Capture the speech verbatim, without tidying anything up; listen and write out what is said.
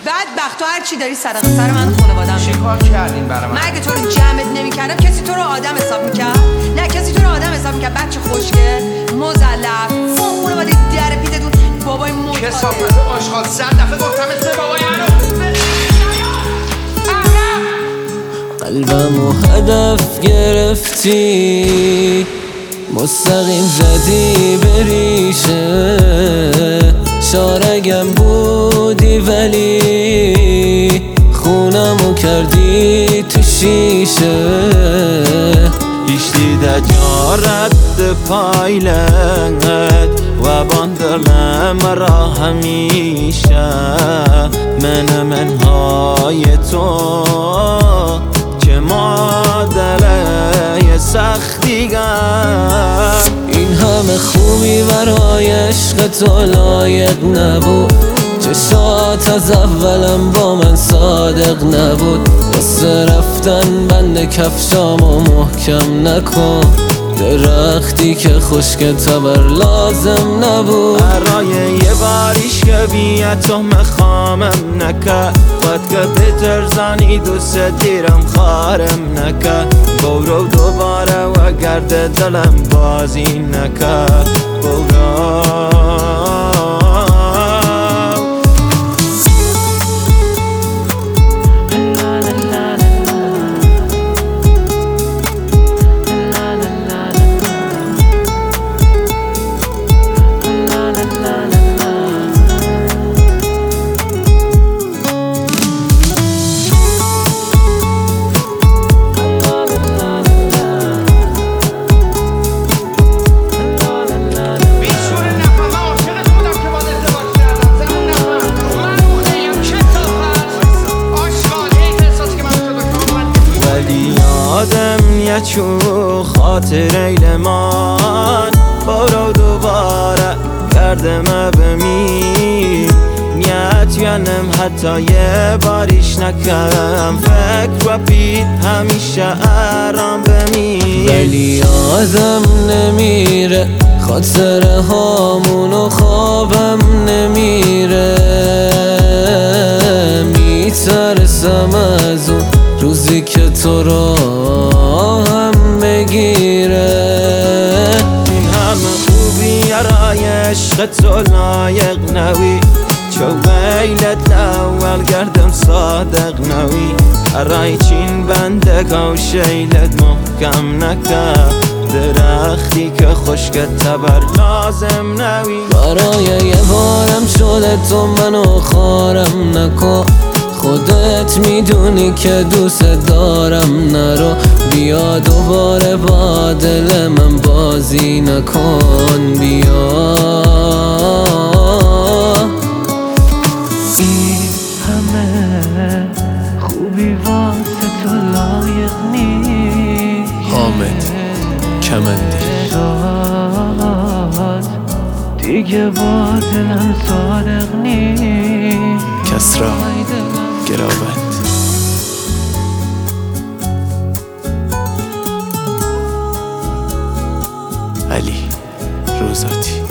بدبخت تو هر چی داری صدقه سر من خانواده‌ام. چی کار کردین برای من؟ من اگه تو رو جمعت نمی‌کردم کسی تو رو آدم حساب می‌کرد؟ نه کسی تو رو آدم حساب می‌کرد. بچه خوشگل مزلف فون خانواده در پیتتون بابای موت کثافت آشغال صد دفعه گفتم اسم بابای منو. قلبمو هدف گرفتی مستقیم زدی بریشه شارگم بودی ولی خونمو کردی تو شیشه هیچ دیده جارت پایلت و باندلم را همیشه من منهای تو که مادله سختیگر این همه خوبی برای عشق تو لایق نبود چشات از اولم با من صادق نبود واسه رفتن بند کفشامو محکم نکن درختی که خشک تبر لازم نبود برای یه باریش که بیه تو مخامم نکرد باید که بترزانی دوست دیرم خارم نکرد برو دوباره و گرد دلم بازی نکرد برو آدم یچو خاطر ایلمان برو دوباره گردم بمیر نیت ینم حتی یه باریش نکردم فکر و پید همیشه ارام بمیر ولی آدم نمیره خاطره هامونو خوابم نمیره میترسم از اون روزی که تو رو هم بگیره این همه خوبی برای عشق تو لایق نوی چو ویلت اول گردم صادق نوی برای چین بنده و شیلت محکم نکرد درختی که خشک تبر لازم نوی برای یه بارم شده تو منو خارم نکن خودت میدونی که دوست دارم نرو بیا دوباره با دل من بازی نکن بیا این همه خوبی واسه تو لایق نیست حامد کمندی شاد دیگه با دلم صادق نیست کسرا گراوند علی روزاتی